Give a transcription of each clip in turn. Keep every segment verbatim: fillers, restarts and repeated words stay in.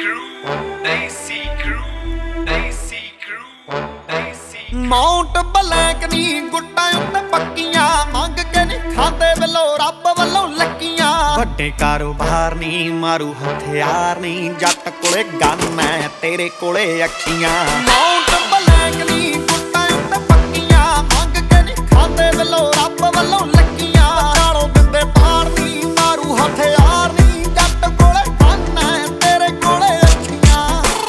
Mount black ਨੀ ਗੁੱਟਾਂ ਉੱਤੇ ਪੱਕੀਆਂ ਮੰਗ ਕੇ ਨੀ ਖਾਂਦੇ ਵੱਲੋਂ ਰੱਬ ਵੱਲੋਂ ਲੱਕੀਆਂ। ਵੱਡੇ ਕਾਰੋਬਾਰ ਨੀ ਮਾਰੂ ਹਥਿਆਰ ਨੀ ਜੱਟ ਕੋਲੇ ਗਨ ਐ ਤੇਰੇ ਕੋਲੇ ਅੱਖੀਆਂ। ਮਾਊਂਟ ਬਲੈਕ ਨੀ ਗੁੱਟਾਂ ਉੱਤੇ ਪੱਕੀਆਂ ਮੰਗ ਕੇ ਨੀ ਖਾਂਦੇ ਵੱਲੋਂ ਰੱਬ ਵੱਲੋਂ ਲੱਕੀਆਂ। ਚਾਲੋਂ ਦਿੰਦੇ ਪਾਰ ਨੀ ਮਾਰੂ ਹਥਿਆਰ ਨੀ ਜੱਟ ਕੋਲੇ ਗਨ ਐ ਤੇਰੇ ਕੋਲੇ ਅੱਖੀਆਂ।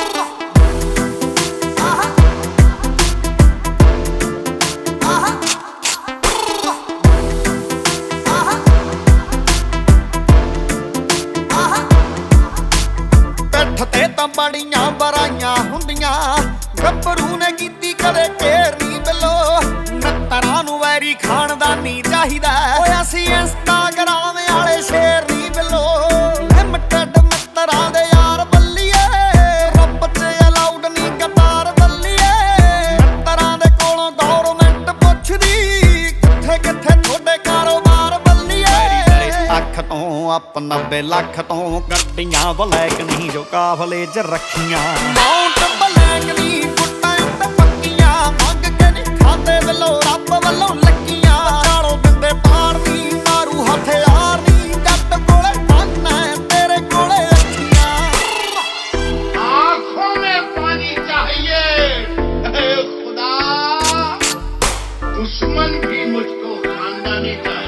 ਤੇ ਤਾਂ ਬੜੀਆਂ ਬਰਾਈਆਂ ਹੁੰਦੀਆਂ ਗੱਭਰੂ ਨੇ ਕੀਤੀ ਕਦੇ ਘੇਰ ਨੀ ਬਿੱਲੋ। ਨੱਤਰਾਂ ਨੂੰ ਵੈਰੀ ਖਾਨਦਾਨੀ ਚਾਹੀਦਾ ਓਏ ਅਸੀਂ ਇੰਸਟਾਗ੍ਰਾਮ ਵਾਲੇ ਸ਼ੇਰ ਨੀ ਬਿੱਲੋ। ਲਿਮਟਡ ਮਿੱਤਰਾਂ ਦੇ ਯਾਰ ਬੱਲੀਏ ਰੱਬ ਚ ਅਲਾਉਡ ਨੀ ਗਦਾਰ ਬੱਲੀਏ। ਮਿੱਤਰਾਂ ਦੇ ਕੋਲੋਂ ਗੌਰਮੈਂਟ ਪੁੱਛਦੀ ਕਿੱਥੇ ਕਿੱਥੇ ਤੁਹਾਡੇ ਕਾਰੋਬਾਰ ਬੱਲੀਏ। ਅੱਖ ਤੋਂ ਅਪ ਨੱਬੇ ਲੱਖ ਤੋਂ ਗੱਡੀਆਂ ਬਲੈਕ ਨਹੀਂ ਜੋ ਕਾਫਲੇ ਚ ਰੱਖੀਆਂ। ਮਾਊਂਟ ਬਲੈਕ ਨੀ ਗੁੱਟਾਂ ਉੱਤੇ ਪੱਕੀਆਂ ਮੰਗ ਕੇ ਨੀ ਖਾਂਦੇ ਵੱਲੋਂ ਰੱਬ ਵੱਲੋਂ ਲੱਕੀਆਂ। ਚਾਲੋਂ ਦਿੰਦੇ ਪਾਰ ਨੀ ਮਾਰੂ ਹਥਿਆਰ ਨੀ ਜੱਟ ਕੋਲੇ ਗਨ ਐ ਤੇਰੇ ਕੋਲੇ ਅੱਖੀਆਂ। आँखों में पानी चाहिए हे खुदा, दुश्मन भी मुझको खानदानी चाहिए।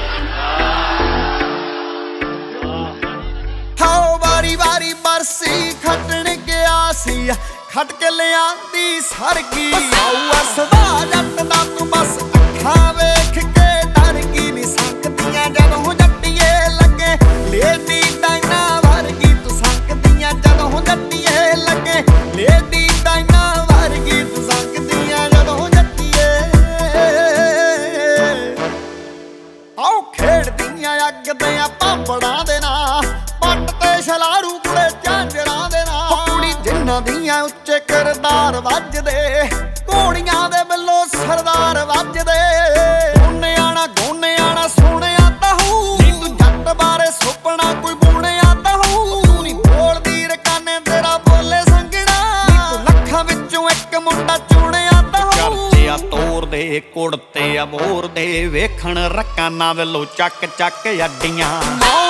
ਹਾਓ ਵਾਰੀ ਵਾਰੀ ਬਰਸੀ ਖੱਟਣ ਗਿਆ ਸੀ ਖੱਟ ਕੇ ਲਿਆਂਦੀ ਸਰਗੀ। ਆਊ ਅਸਦਾ ਜੱਟ ਦਾ ਤੂੰ ਬਸ ਅੱਖਾਂ ਵੇਖ ਕੇ ਡਰ ਗਈ ਨੀ ਸੰਕਦੀਆਂ ਜਦੋਂ ਜੱਟੀਏ ਲੱਗੇ। ਲੇਡੀ ਡਾਇਨਾ ਵਰਗੀ ਤੂੰ ਸੰਕਦੀਆਂ ਜਦੋਂ ਜੱਟੀਏ ਲੱਗੇ। ਲੇਡੀ ਡਾਇਨਾ ਵਰਗੀ ਤੂੰ ਸੰਕਦੀਆਂ ਜਦੋਂ ਜੱਟੀਏ। ਆਓ ਖੇਡਦੀਆਂ ਅੱਗ ਦੇ ਪਾਪੜਾਂ ਦੇ ਨਾਲ ਪੱਟ ਤੇ ਛਲਾਰੂ ਕੁੜੇ ਝਾਂਜਰਾਂ ਦੇ ਨਾਲ। ਕੁੜੀ ਜਿਨ੍ਹਾਂ ਦੀਆਂ ਉੱਚੇ ਕਿਰਦਾਰ ਵੱਜਦੇ ਘੋੜੀਆਂ ਦੇ ਵੱਲੋਂ ਸਰਦਾਰ ਵੱਜਦੇ। ਗੋਨਿਆਣਾ ਗੋਨਿਆਣਾ ਸੋਹਣਿਆ ਤਹੂ ਨੀ ਤੂੰ ਜੱਟ ਬਾਰੇ ਸੁਪਨਾ ਕੋਈ ਬੁਣਿਆ ਤਹੂ। ਤੂੰ ਨੀ ਬੋਲਦੀ ਰਕਾਨੇ ਤੇਰਾ ਬੋਲੇ ਸੰਗਣਾ ਨੀ ਤੂੰ ਲੱਖਾਂ ਵਿੱਚੋਂ ਇੱਕ ਮੁੰਡਾ ਚੁਣਿਆ ਤਹੂ। ਚਰਚਿਆ ਤੋਰ ਦੇ ਕੁੜਤੇ ਅਬੋਰ ਦੇ ਵੇਖਣ ਰਕਾਨਾ ਵੱਲੋਂ ਚੱਕ ਚੱਕ ਅੱਡੀਆਂ।